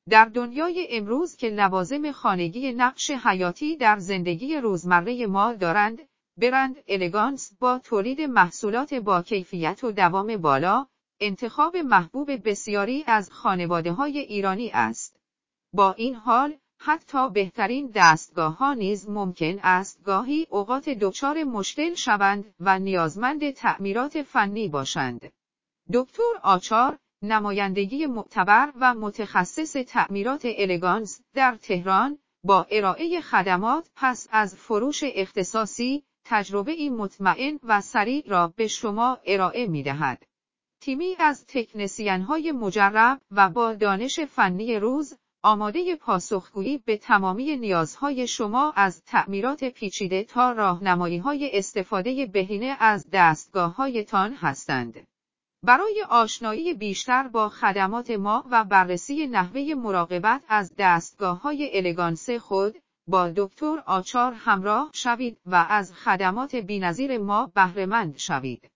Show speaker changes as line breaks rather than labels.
در دنیای امروز که لوازم خانگی نقش حیاتی در زندگی روزمره ما دارند، برند الگانس با تولید محصولات با کیفیت و دوام بالا، انتخاب محبوب بسیاری از خانواده‌های ایرانی است. با این حال، حتی بهترین دستگاه‌ها نیز ممکن است گاهی اوقات دچار مشکل شوند و نیازمند تعمیرات فنی باشند. دکتر آچار، نمایندگی معتبر و متخصص تعمیرات الگانس در تهران، با ارائه خدمات پس از فروش اختصاصی، تجربه‌ای مطمئن و سریع را به شما ارائه می‌دهد. تیمی از تکنسین‌های مجرب و با دانش فنی روز، آماده پاسخگویی به تمامی نیازهای شما از تعمیرات پیچیده تا راهنمایی‌های استفاده بهینه از دستگاه‌هایتان هستند. برای آشنایی بیشتر با خدمات ما و بررسی نحوه مراقبت از دستگاه‌های الگانس خود، با دکتر آچار همراه شوید و از خدمات بی‌نظیر ما بهره‌مند شوید.